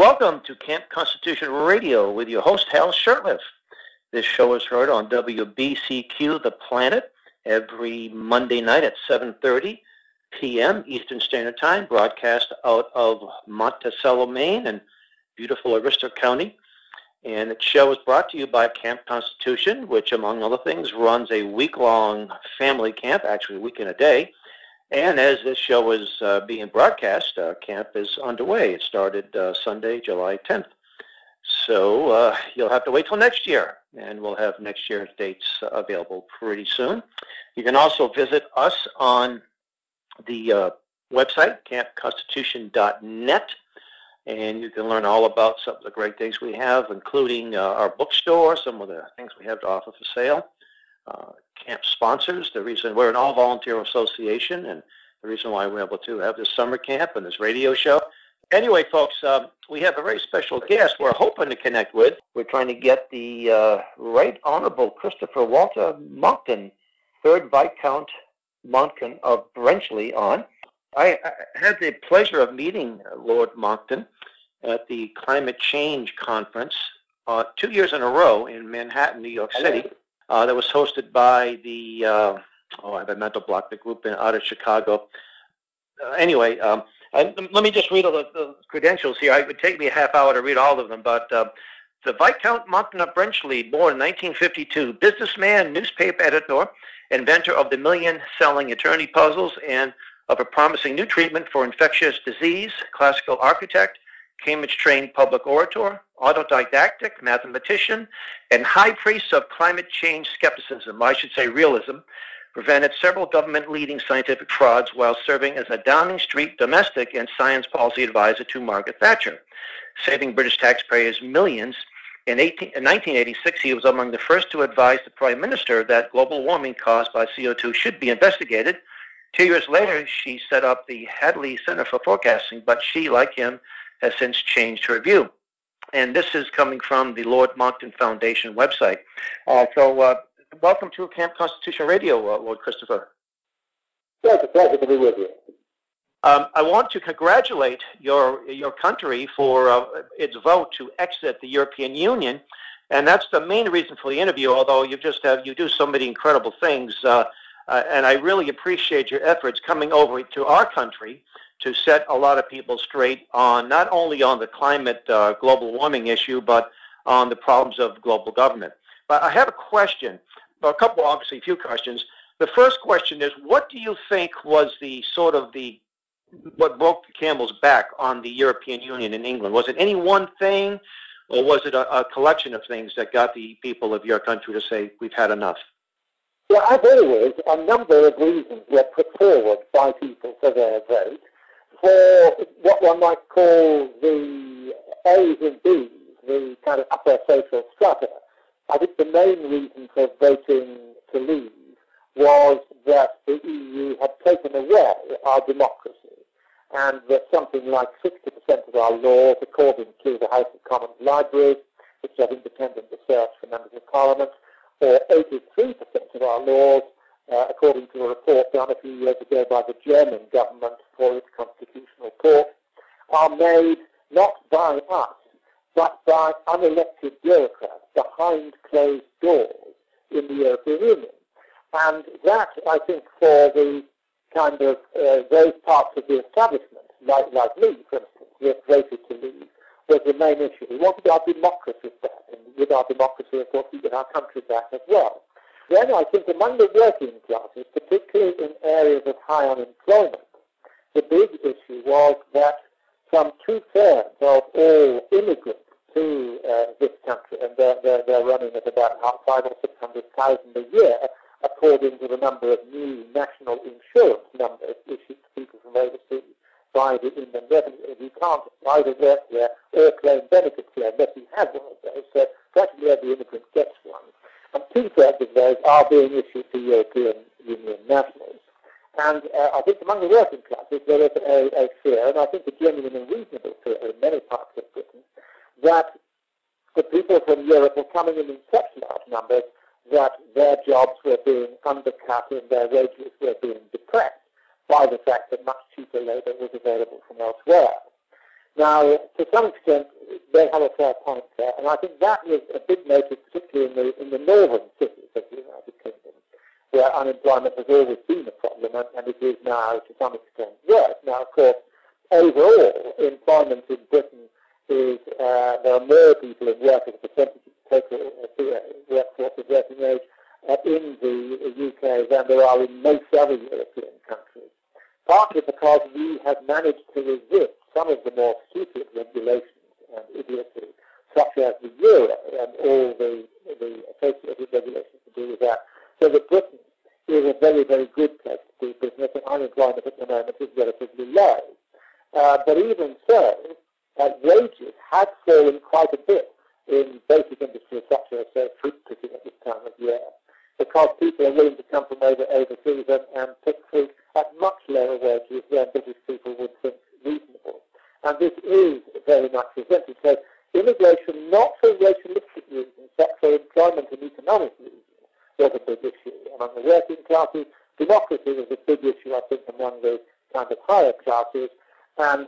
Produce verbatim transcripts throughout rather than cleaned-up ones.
welcome to Camp Constitution Radio with your host, Hal Shurtleff. This show is heard on W B C Q The Planet every Monday night at seven thirty p.m. Eastern Standard Time, broadcast out of Monticello, Maine, and beautiful Aroostook County. And the show is brought to you by Camp Constitution, which, among other things, runs a week-long family camp, actually a week and a day. And as this show is uh, being broadcast, uh, camp is underway. It started uh, Sunday, July tenth. So uh, you'll have to wait till next year, and we'll have next year's dates uh, available pretty soon. You can also visit us on the uh, website, camp constitution dot net, and you can learn all about some of the great things we have, including uh, our bookstore, some of the things we have to offer for sale. Uh, camp sponsors, the reason we're an all-volunteer association, and the reason why we're able to have this summer camp and this radio show. Anyway, folks, um, we have a very special guest we're hoping to connect with. We're trying to get the uh, Right Honorable Christopher Walter Monckton, third Viscount Monckton of Brenchley, on. I, I had the pleasure of meeting Lord Monckton at the Climate Change Conference uh, two years in a row in Manhattan, New York City. Uh, that was hosted by the, uh, oh, I have a mental block, the group in, out of Chicago. Uh, anyway, um, I, let me just read all the, the credentials here. It would take me a half hour to read all of them, but uh, the Viscount Monckton of Brenchley, born in nineteen fifty-two, businessman, newspaper editor, inventor of the million-selling Eternity puzzles, and of a promising new treatment for infectious disease, classical architect, Cambridge-trained public orator, autodidactic, mathematician, and high priest of climate change skepticism, I should say realism, prevented several government-leading scientific frauds while serving as a Downing Street domestic and science policy advisor to Margaret Thatcher, saving British taxpayers millions. In, eighteen, in nineteen eighty-six, he was among the first to advise the Prime Minister that global warming caused by C O two should be investigated. Two years later, she set up the Hadley Center for Forecasting, but she, like him, has since changed her view. And this is coming from the Lord Monckton Foundation website. Uh, so uh, welcome to Camp Constitution Radio, uh, Lord Christopher. Yeah, it's a pleasure to be with you. Um, I want to congratulate your your country for uh, its vote to exit the European Union, and that's the main reason for the interview, although you just have, you do so many incredible things, uh, uh, and I really appreciate your efforts coming over to our country to set a lot of people straight on not only on the climate uh, global warming issue, but on the problems of global government. But I have a question, well, a couple, obviously, a few questions. The first question is, what do you think was the sort of the, what broke the camel's back on the European Union in England? Was it any one thing, or was it a, a collection of things that got the people of your country to say, we've had enough? Well, as always, a number of reasons were put forward by people for their vote. For what one might call the A's and B's, the kind of upper social strata, I think the main reason for voting to leave was that the E U had taken away our democracy, and that something like sixty percent of our laws, according to the House of Commons Library, which has independent research for members of Parliament, or eighty-three percent of our laws, Uh, according to a report done a few years ago by the German government for its constitutional court, are made not by us, but by unelected bureaucrats behind closed doors in the European Union. And that, I think, for the kind of uh, those parts of the establishment, like, like me, for instance, that voted to leave, was the main issue. We wanted our democracy back, and with our democracy, of course, we get our country back as well. Then I think among the working classes, particularly in areas of high unemployment, the big issue was that some two-thirds of all immigrants to uh, this country, and they're, they're, they're running at about five or six hundred thousand a year, according to the number of new national insurance numbers issued to people from overseas by the Inland Revenue. You can't either work there or claim benefits here unless you have one of those, so practically every immigrant gets one. And two-thirds of those are being issued to European Union nationals. And uh, I think among the working classes there is a, a fear, and I think a genuine and reasonable fear in many parts of Britain, that the people from Europe were coming in in such large numbers that their jobs were being undercut and their wages were being depressed by the fact that much cheaper labour was available from elsewhere. Now, to some extent, they have a fair point there, and I think that was a big motive, particularly in the, in the northern cities of the United Kingdom, where unemployment has always been a problem, and, and it is now, to some extent, worse. Now, of course, overall, employment in Britain is, uh, there are more people in work as a percentage of total uh, workforce of working age uh, in the U K than there are in most other European countries, partly because we have managed to resist some of the more stupid regulations and idiocy, such as the euro and all the, the associated regulations to do with that, so that Britain is a very, very good place to do business, and unemployment at the moment is relatively low. Uh, but even so, uh, wages have fallen quite a bit in basic industries such as uh, fruit picking at this time of year, because people are willing to come from over, overseas and, and pick fruit at much lower wages than British people would think reasonable. And this is very much resented. So immigration, not for racialistic reasons, but for employment and economic reasons, was a big issue among the working classes. Democracy was a big issue, I think, among the kind of higher classes. And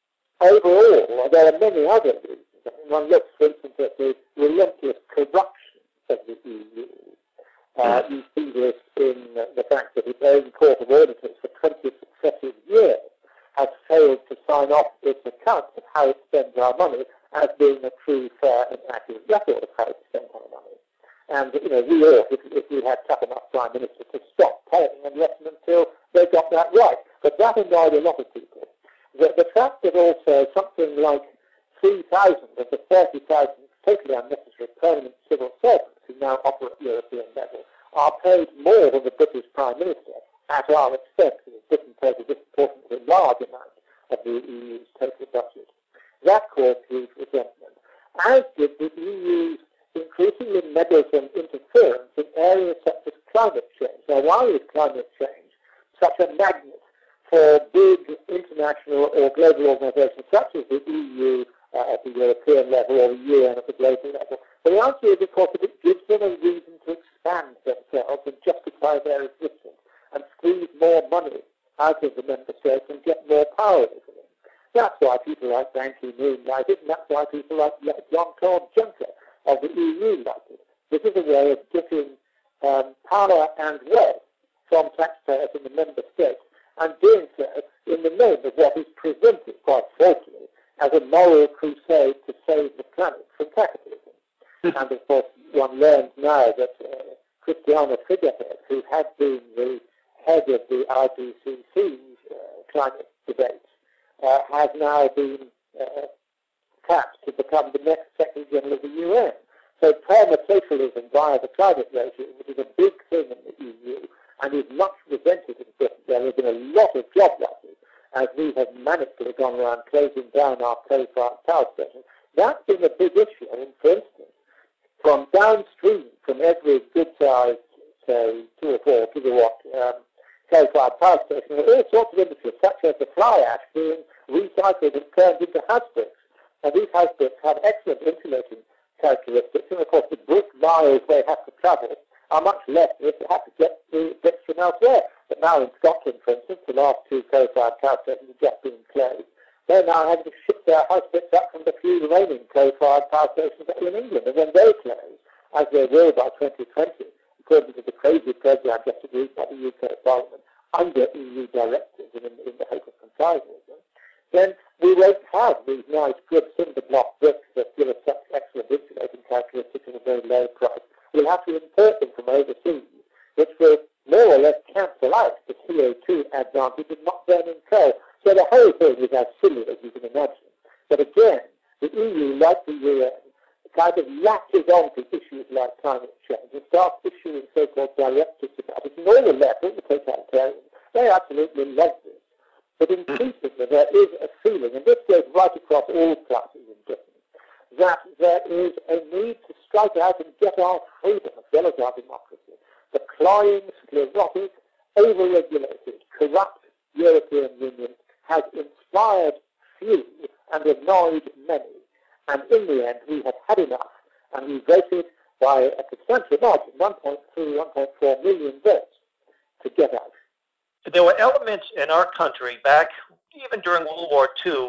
overall, there are many other reasons. I mean, one looks, for instance, at the relentless corruption of the E U. Uh, you see this in uh, the fact that its own Court of Auditors for twenty successive years has failed to sign off its accounts of how it spends our money as being a true, fair and accurate record of how it spends our money. And, you know, we ought, if, if we had tough enough Prime Minister, to stop paying and let them until they got that right. But that annoyed a lot of people. The, the fact that also something like three thousand of the thirty thousand totally unnecessary permanent civil servants who now operate at European level are paid more than the British Prime Minister at our expense, because Britain pays a disproportionately large amount of the E U's total budget. That caused huge resentment, as did the E U's increasingly meddlesome interference in areas such as climate change. Now, why is climate change such a magnet for big international or global organizations such as the E U uh, at the European level or the U N at the global level? Well, the answer is, of course, that it gives them a reason to expand themselves and justify their existence and squeeze more money out of the member states and get more power over them. That's why people like Ban Ki-moon like it, and that's why people like Jean-Claude Juncker of the E U like it. This is a way of getting um, power and wealth from taxpayers in the member states, and doing so in the name of what is presented quite falsely as a moral crusade to save the planet from capitalism. And of course, one learns now that uh, Christiana Figueres, who had been the head of the I P C C's uh, climate debate, uh, has now been uh, tapped to become the next Secretary General of the U N. So perma-socialism via the climate regime, which is a big thing in the E U and is much resented in Britain. There have been a lot of job losses as we have manically gone around closing down our coal-fired power stations. That's been a big issue. I mean, for instance, from downstream from every good-sized, say, two or four gigawatt um, coal-fired power station, there are all sorts of industries, such as the fly ash being recycled and turned into house bricks. And these house bricks have excellent insulating characteristics, and of course the brick miles they have to travel are much less than if they have to get the bricks from elsewhere. But now in Scotland, for instance, the last two coal-fired power stations have just been closed. They're now having to ship their house bricks up from the few remaining coal-fired power stations in England. And when they close, as they will by twenty twenty, according to the crazy programme just agreed by the U K Parliament, under E U directives and in, in the hope of complying with them, then we won't have these nice, good cinder block bricks that give us such excellent insulating characteristics at a very low price. We'll have to import them from overseas, which will more or less cancel out the C O two advantage of not burning coal. So the whole thing is as silly as you can imagine. But again, the E U, like the U N, kind of latches on to issues like climate change and starts issuing so-called directives about it. And all the left, all the totalitarians, they absolutely love this. But increasingly there is a feeling, and this goes right across all classes in Britain, that there is a need to strike out and get our freedom as well as our democracy. The cloying, sclerotic, over-regulated, corrupt European Union has inspired few and annoyed many. And in the end, we have had enough, and we voted by a substantial margin, one point three, one point four million votes, to get out. There were elements in our country back, even during World War Two,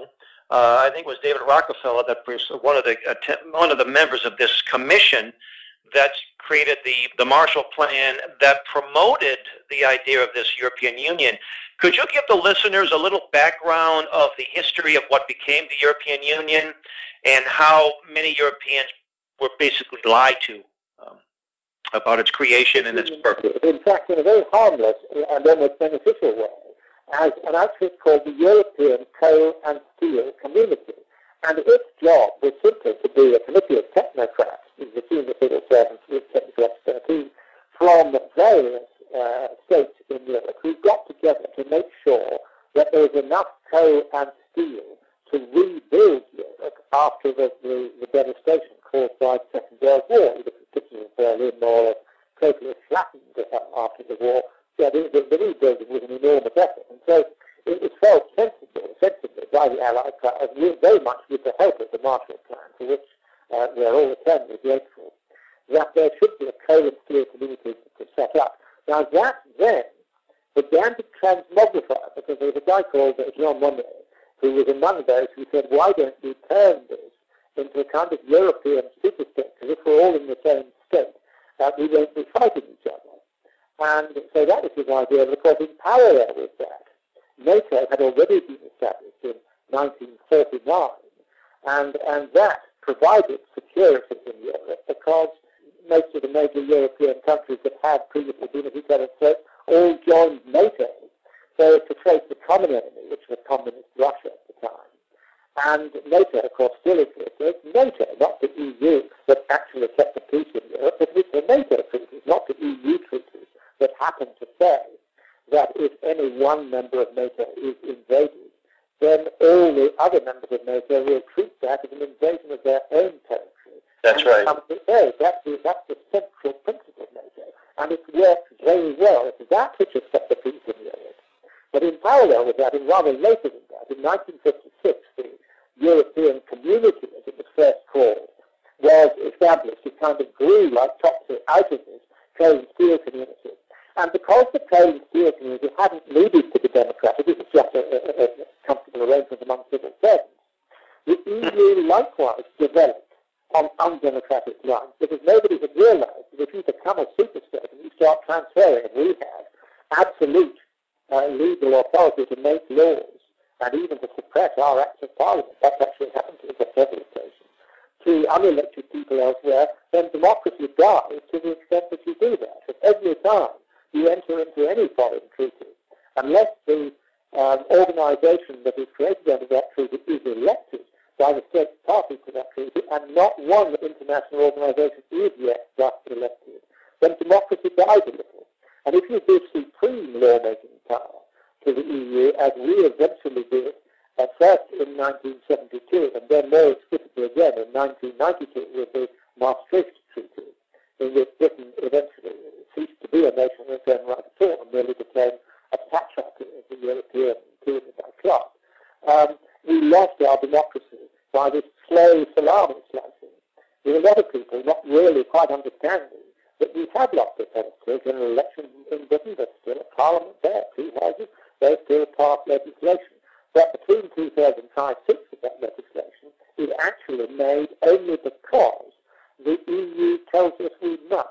uh, I think it was David Rockefeller, that was one of the one of the members of this commission that created the, the Marshall Plan that promoted the idea of this European Union. Could you give the listeners a little background of the history of what became the European Union and how many Europeans were basically lied to um, about its creation and its purpose? In fact, in a very harmless and almost beneficial way, as an outfit called the European Coal and Steel Community. And its job was simply to be a committee of technocrats, the senior civil servants with technical expertise, from various uh, states in Europe who got together to make sure that there was enough coal and steel to rebuild Europe after the, the, the devastation caused by the Second World War. The pictures of Berlin more or less totally flattened after the war. Yeah, the, the, the rebuilding was an enormous effort. And so it was felt sensible, sensibly by the Allied powers, very much with the help of the Marshall Plan, for which uh, we are all eternally grateful, that there should be a coal and steel community to set up. Now that then began to transmogrify, because there was a guy called Jean Monnet, who was among those who said, why don't we turn this into a kind of European superstate, because if we're all in the same state, uh, we won't be fighting each other. And so that was his idea, and of course in parallel with that, NATO had already been established in nineteen forty-nine, and, and that provided security in Europe because most of the major European countries that had previously been at each other's throats all joined NATO, so to face the common enemy, which was communist Russia at the time. And NATO, of course, still exists. It's NATO, not the E U, that actually kept the peace in Europe, but it's the NATO treaties, not the E U treaties, that happen to say that if any one member of NATO is invaded, then all the other members of NATO will treat that as an invasion of their own territory. That's right. Say, that's, the, that's the central principle of NATO, and it's worked very well. It's that which has kept the peace in Europe. But in parallel with that, and rather later than that, in nineteen fifty-six, the European Community, as it was first called, was established. It kind of grew like topsy out of this coal and steel community. And because the coal and steel community hadn't needed to be democratic, it was just a, a, a comfortable arrangement among civil servants, the E U likewise developed on undemocratic lines, because nobody had realized that if you become a superstate and you start transferring, as we have, absolute uh, legal authority to make laws and even to suppress our acts of parliament, that's actually happened to us on several occasions, to unelected people elsewhere, then democracy dies to the extent that you do that. At every time you enter into any foreign treaty, unless the um, organization that is created under that treaty is elected by the state party to that treaty, and not one international organization is yet thus elected, then democracy dies a little. And if you give supreme lawmaking power to the E U, as we eventually did, uh, first in nineteen seventy-two, and then more explicitly again in nineteen ninety-two with the Maastricht Treaty, in which Britain eventually ceased to be a nation in its own right at all and merely became a satrap of the European tyranny by class. Um, we lost our democracy by this slow salami slicing, with a lot of people not really quite understanding that we had lost the democracy. General elections in Britain, there's still a parliament there, two houses, they still pass legislation. But between two thirds and five-sixths of that legislation is actually made only because the E U tells us we must.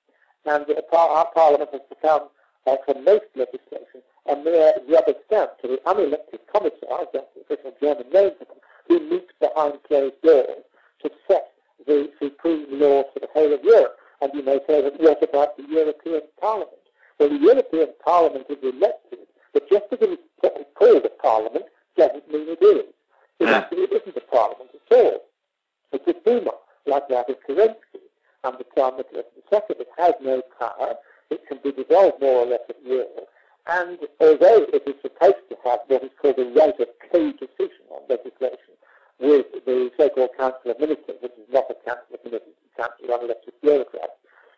And the, our Parliament has become, uh, for most legislation, a mere rubber stamp to the unelected commissars, that's the official German name for them, who meet behind closed doors to set the supreme laws for the whole of Europe. And you may say, that what about the European Parliament? Well, the European Parliament is elected, but just because it's called a Parliament doesn't mean it is. It actually isn't a Parliament at all. It's a Duma, like that of Kerensky. Under Tsar Nicholas the Second, it has no power. It can be dissolved more or less at will. And although it is supposed to have what is called a right of co-decision on legislation with the so-called Council of Ministers, which is not a Council of Ministers, it's a Council of unelected bureaucrats,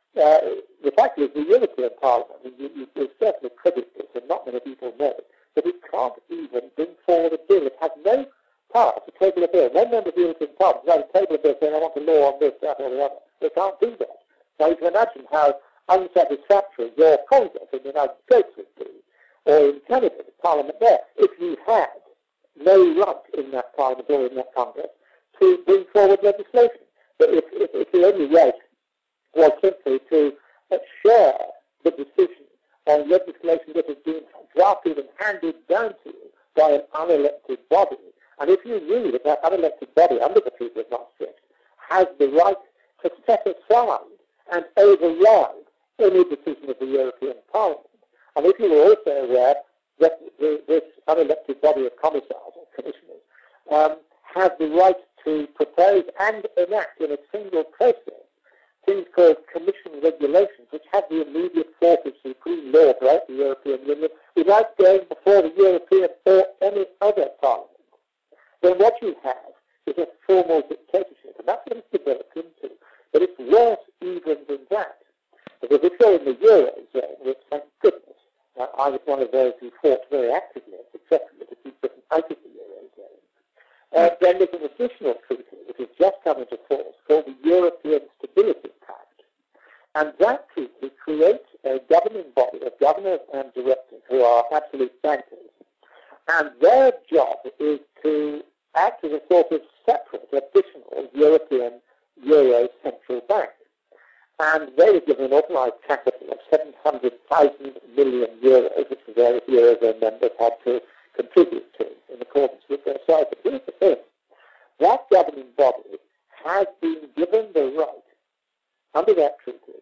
uh, the fact is the European Parliament, and you, you, you certainly credit this, and not many people know it, but it can't even bring forward a bill. It has no power to table a bill. No member of the European Parliament can table a bill saying, I want a law on this, that, or the other. They can't do that. Now you can imagine how unsatisfactory your Congress in the United States would be, or in Canada, the Parliament there, if you had no right in that Parliament or in that Congress to bring forward legislation. But if, if, if the only way was simply to uh, share the decision on legislation that has been drafted and handed down to you by an unelected body, and if you knew that that unelected body under the Treaty of Maastricht has the right to set aside and override any decision of the European Parliament, and if you were also aware that the, this unelected body of commissars or commissioners um, have the right to propose and enact in a single process things called commission regulations, which have the immediate force of supreme law throughout the European Union without going before the European or any other parliament, then what you have is a formal dictatorship, and that's what it's developed into. But it's worse even than that. Because if you're in the Eurozone, which, thank goodness, uh, I was one of those who fought very actively and successfully to keep Britain out of the Eurozone, uh, then there's an additional treaty which has just come into force called the European Stability Pact. And that treaty creates a governing body of governors and directors who are absolute bankers. And their job is to act as a sort of separate, additional European Euro central bank. And they were given an authorised capital of seven hundred thousand million euros, which the various Eurozone members had to contribute to in accordance with their size. But here's the thing. That governing body has been given the right, under that treaty,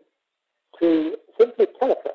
to simply telephone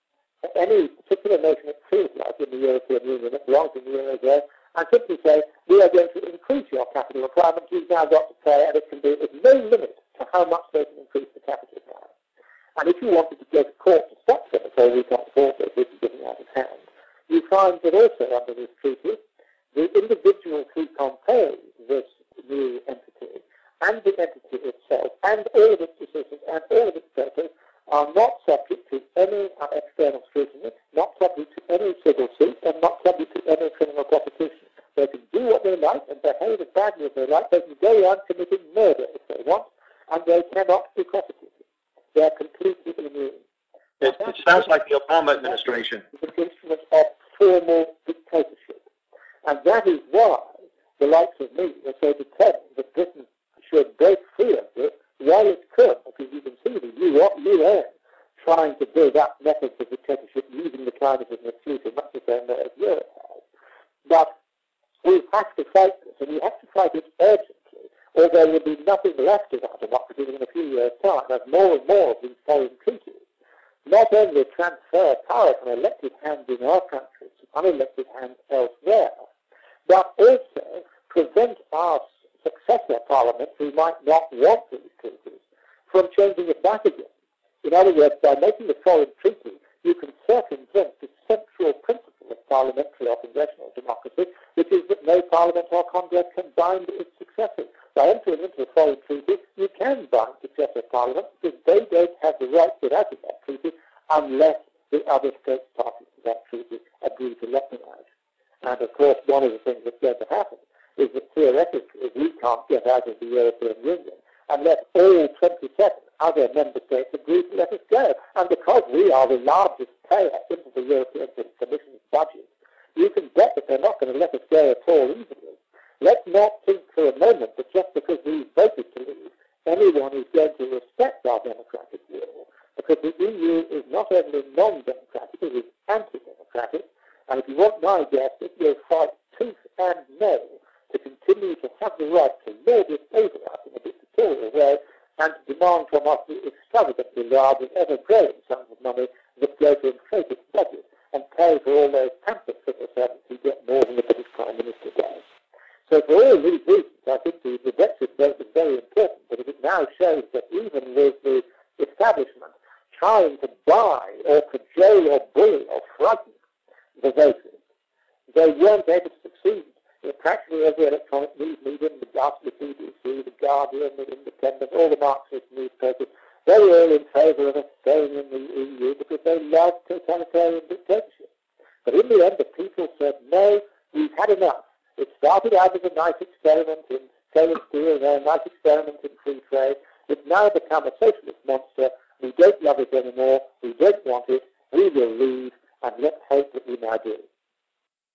any particular nation it feels like in the European Union that belongs in the Eurozone and simply say, we are going to increase your capital requirements, you've now got to pay, and it can be, there's no limit to how much they can increase the capital now. And if you wanted to go to court to stop them and say we can't afford this, this is getting out of hand, you find that also under this treaty, the individuals who compose this new entity and the entity itself and all of its decisions and all of its processes are not subject to any uh, external scrutiny, not subject to any civil suit, and not subject to any criminal prosecution. They can do what they like and behave as badly as they like. They can go around committing murder if they want, and they cannot be prosecuted. They are completely immune. It, it sounds like the Obama administration. It's an instrument of formal dictatorship. And that is why the likes of me are so determined that Britain should break free of this while it could, because you can see the U N trying to build up methods of dictatorship using the climate as an excuse, much the same way as Europe has. But we have to fight this, and we have to fight it urgently, or there will be nothing left of our democracy in a few years' time, as more and more of these foreign treaties not only transfer power from elected hands in our country to unelected hands elsewhere, but also prevent our successor parliaments who might not want these treaties from changing it back again. In other words, by making the foreign treaty, you can circumvent the central principle of parliamentary or congressional democracy, which is that no parliament or congress can bind its successors. By entering into a foreign treaty, you can bind successor parliaments because they don't have the right to get out of that treaty unless the other states parties to that treaty agree to let them out. And of course, one of the things that's going to happen is that theoretically we can't get out of the European Union unless all twenty-seven other member states agree to let us go. And because we are the largest payer into the European Commission's budget, you can bet that they're not going to let us go at all easily. Let's not think for a moment that just because we voted to leave, anyone is going to respect our democratic will, because the E U is not only non-democratic, it is anti-democratic, and if you want my guess, it will fight tooth and nail to continue to have the right to lord it over us in a dictatorial way and to demand from us the extravagantly large and ever-growing sums of money that go to inflate its budget and pay for all those pamphlet civil servants who get more than the British Prime Minister does. So for all these reasons, I think the, the Brexit vote is very important, because it now shows that even with the establishment trying to buy or cajole or bully or frighten the voters, they weren't able to succeed. In practically every electronic news medium, the ghastly B B C, the Guardian, the Independent, all the Marxist newspapers, they were all in favour of us staying in the E U because they loved totalitarian dictatorship. But in the end, the people said, no, we've had enough. It started out as a nice experiment in coal and steel, a nice experiment in free trade. It's now become a socialist monster. We don't love it anymore. We don't want it. We will leave, and let's hope that we now do.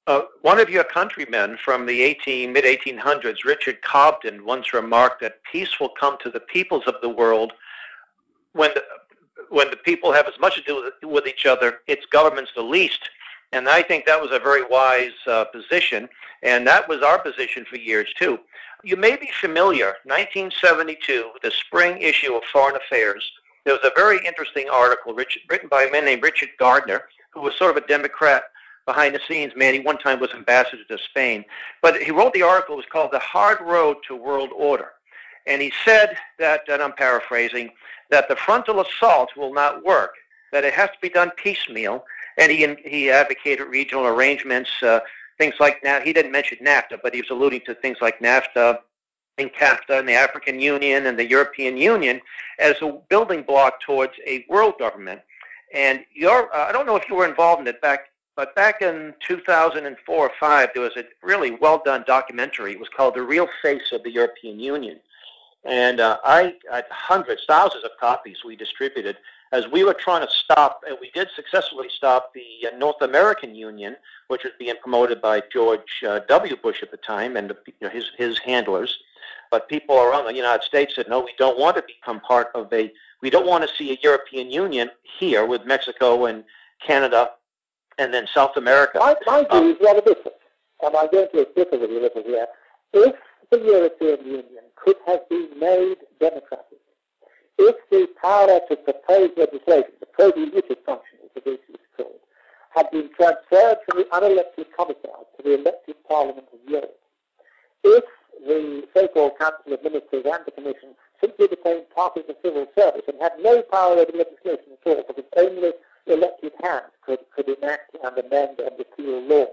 Uh, one of your countrymen from the eighteen, mid eighteen hundreds, Richard Cobden, once remarked that peace will come to the peoples of the world when the, when the people have as much to do with, with each other, its governments the least. And I think that was a very wise uh, position, and that was our position for years, too. You may be familiar, nineteen seventy-two, the spring issue of Foreign Affairs, there was a very interesting article Rich, written by a man named Richard Gardner, who was sort of a Democrat behind the scenes man. He one time was ambassador to Spain. But he wrote the article, it was called The Hard Road to World Order. And he said that, and I'm paraphrasing, that the frontal assault will not work, that it has to be done piecemeal. And he he advocated regional arrangements, uh, things like NAFTA. He didn't mention NAFTA, but he was alluding to things like NAFTA and CAFTA and the African Union and the European Union as a building block towards a world government. And you're, uh, I don't know if you were involved in it back, but back in two thousand four or five, there was a really well-done documentary. It was called The Real Face of the European Union. And uh, I had hundreds, thousands of copies we distributed as we were trying to stop, and we did successfully stop the uh, North American Union, which was being promoted by George uh, W. Bush at the time and the, you know, his, his handlers. But people around the United States said, no, we don't want to become part of a, we don't want to see a European Union here with Mexico and Canada and then South America. My, my view um, is rather different, and I'm going to differ with you a little here. If the European Union could have been made democratic, if the power to propose legislation, the pro-legislative function, as the British is called, had been transferred from the unelected commissars to the elected Parliament of Europe, if the so-called Council of Ministers and the Commission simply became part of the civil service and had no power over legislation at all, because only elected hands could, could enact and amend and repeal laws,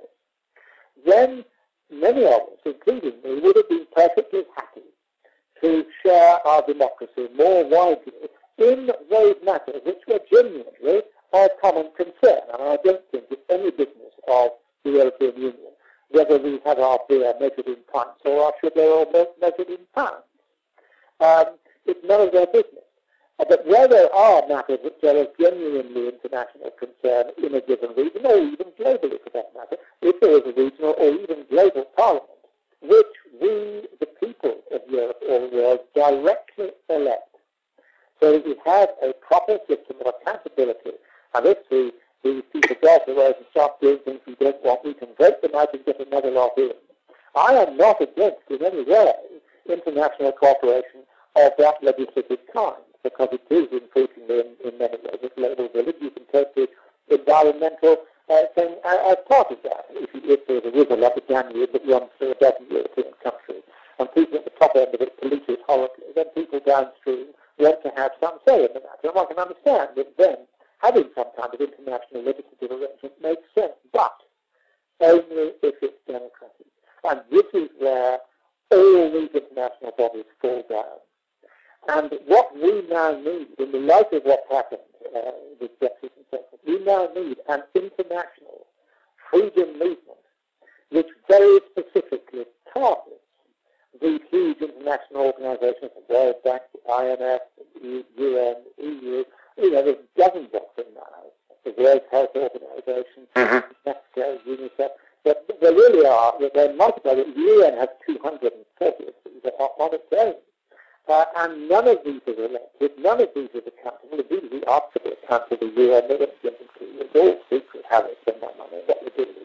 then many of us, including me, would have been perfectly happy to share our democracy more widely in those matters which were genuinely of common concern. And I don't think it's any business of the European Union whether we have our beer measured in pints or our sugar or milk measured in pounds. Um, it's none of their business. Uh, but where there are matters which are of genuinely international concern in a given region, or even globally for that matter, if there is a regional or even global parliament, which we, the people of Europe or the world, directly elect, so that we have a proper system of accountability. And if the, the people go off the road and start doing things we don't want, we can vote them out and get another lot in. I am not against, in any way, international cooperation of that legislative kind, because it is increasingly, in, in many ways, a global village. You can take the environmental uh, thing as part of that. If, if there's a river like the Danube that runs through a dozen European countries, and people at the top end of it pollute it horribly, then people downstream want to have some say in the matter. And I can understand that then having some kind of international legislative arrangement makes sense, but only if it's democratic. And this is where all these international bodies fall down. And what we now need, in the light of what happened uh, with Brexit and so forth, we now need an international freedom movement which very specifically targets these huge international organizations, the World Bank, the I M F, the U N, E U, you know, there's dozens of them now, the World Health Organization, mm-hmm. UNESCO, UNICEF, but there really are, they're multiplied. The U N has two hundred forty of these that are on its own. Uh, and none of these are elected, none of these are accountable. Indeed, we ask for the account of the U N, they don't give them to you. It's all secret how they spend their money, what they do.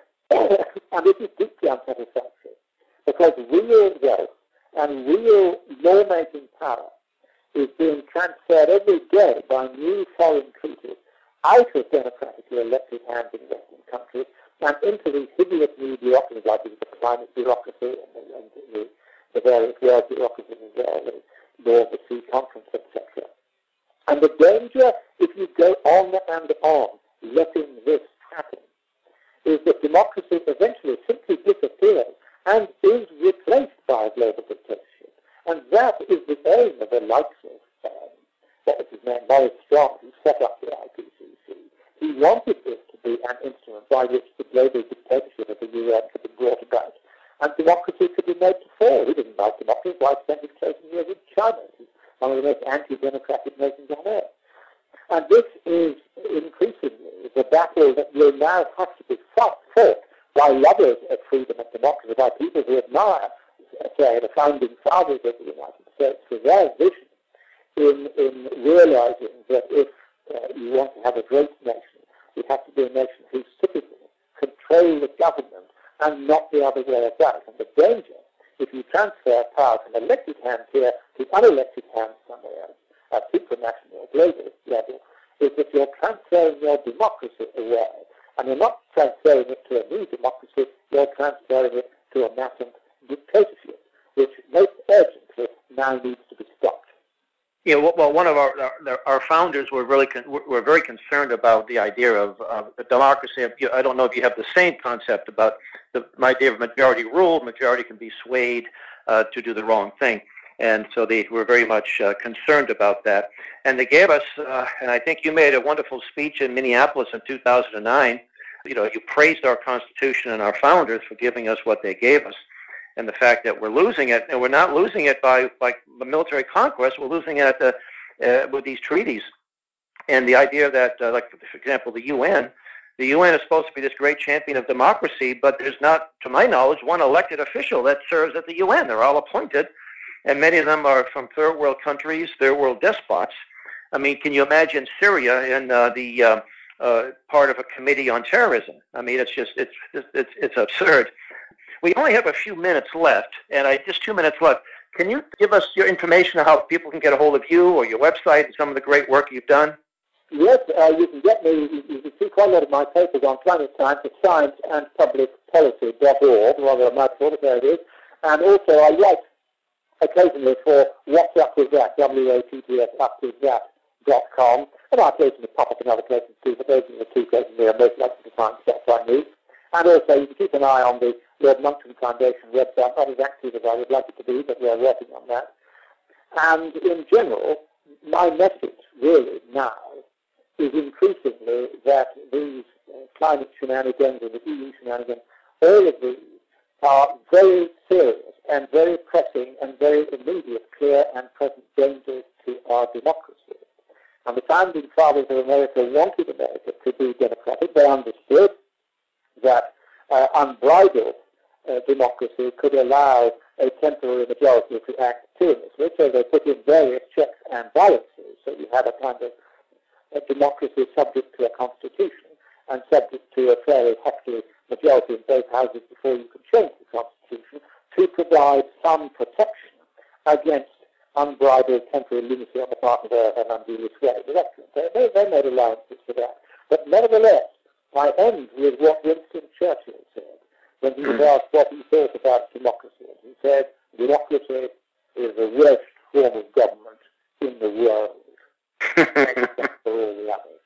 And this is deeply unsatisfactory, because real wealth and real lawmaking power is being transferred every day by new foreign treaties out of democratically elected hands in Western countries and into these hideous new bureaucracies like the climate bureaucracy and the, and the, the various world bureaucracies as well, the law of the sea conference, et cetera. And the danger, if you go on and on letting this happen, is that democracy eventually simply disappears and is replaced by a global dictatorship. And that is the aim of the likes of, um, what was his name, Maurice Strong, who set up the I P C C. He wanted this to be an instrument by which the global dictatorship of the U N could be brought about, and democracy could be made to fall. He didn't like democracy, why spend his closing years in China? He's one of the most anti-democratic nations on earth. And this is increasingly the battle that will now have to be fought, fought by lovers of freedom and democracy, by people who admire, say, the founding fathers of the United States for their vision in, in realizing that if uh, you want to have a great nation, you have to be a nation whose citizens control the government and not the other way about. And the danger, if you transfer power from elected hands here to unelected hands somewhere else, at supranational or global level, is that you're transferring your democracy away. And you're not transferring it to a new democracy, you're transferring it to a nascent dictatorship, which most urgently now needs to be stopped. Yeah, well, one of our our, our founders were really con- were very concerned about the idea of uh, democracy. I don't know if you have the same concept about the idea of majority rule. Majority can be swayed uh, to do the wrong thing, and so they were very much uh, concerned about that. And they gave us, uh, and I think you made a wonderful speech in Minneapolis in two thousand nine. You know, you praised our Constitution and our founders for giving us what they gave us. And the fact that we're losing it, and we're not losing it by by military conquest, we're losing it at the, uh, with these treaties. And the idea that, uh, like, for example, the U N, the U N is supposed to be this great champion of democracy, but there's not, to my knowledge, one elected official that serves at the U N. They're all appointed, and many of them are from third world countries, third world despots. I mean, can you imagine Syria in uh, the uh, uh, part of a committee on terrorism? I mean, it's just, it's it's it's absurd. We only have a few minutes left, and I just two minutes left. Can you give us your information on how people can get a hold of you or your website and some of the great work you've done? Yes, uh, you can get me, you, you can see quite a lot of my papers on climate science at science and public policy dot org, rather a mouthful, but there it is. And also I write occasionally for What's Up With That, W A T T S up with that dot com, and I occasionally pop up in other places too, but those are the two places where I'm most likely to find stuff I need. And also you can keep an eye on the Lord Monckton Foundation website, not as active as I would like it to be, but we're working on that. And in general, my message really now is increasingly that these uh, climate shenanigans and the E U shenanigans, all of these are very serious and very pressing and very immediate, clear and present dangers to our democracy. And the founding fathers of America wanted America to be democratic. They understood that uh, unbridled Uh, democracy could allow a temporary majority to act tyrannously, so they put in various checks and balances, so you had a kind of a democracy subject to a constitution and subject to a fairly hefty majority in both houses before you could change the constitution to provide some protection against unbridled temporary lunacy on the part of a, an unduly swayed electorate. So they, they made allowances for that. But nevertheless, I end with what Winston Churchill said when he was asked what he thought about democracy. And he said, democracy is the worst form of government in the world, except for all the others.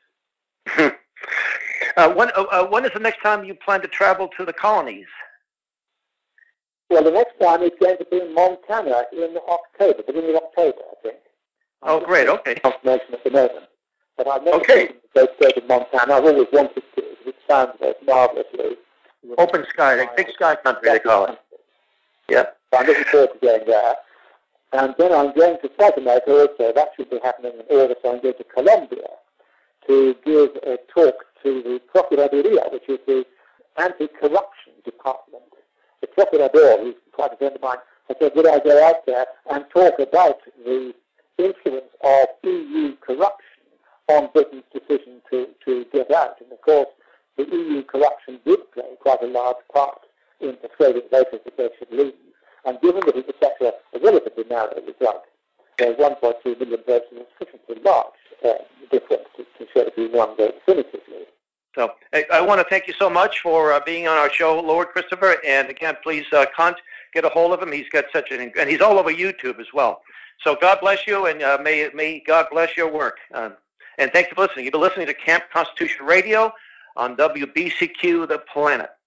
uh, when, uh, when is the next time you plan to travel to the colonies? Well, the next time is going to be in Montana in October, beginning of October, I think. Oh, great, okay. Confirmation at the moment. But I've never okay. been to go to Montana. I've always wanted to. It sounds very marvelously. Open sky, the big sky country, they call it. Yeah. So I'm looking forward to going there. And then I'm going to South America also. That should be happening in August. I'm going to Colombia to give a talk to the Procuraduría, which is the anti-corruption department. The Procurador, who's quite a friend of mine, I said, would I go out there and talk about the influence of E U corruption on Britain's decision to, to get out? And of course, the E U corruption did play quite a large part in persuading voters that they should leave. And given that it was such a, a relatively narrow result, uh, one point two million votes is a sufficiently large uh, difference to, to show who won vote definitively. So I, I want to thank you so much for uh, being on our show, Lord Christopher. And again, please uh, con- get a hold of him. He's got such an, and he's all over YouTube as well. So God bless you, and uh, may may God bless your work. Um, and thanks for listening. You've been listening to Camp Constitution Radio on W B C Q, The Planet.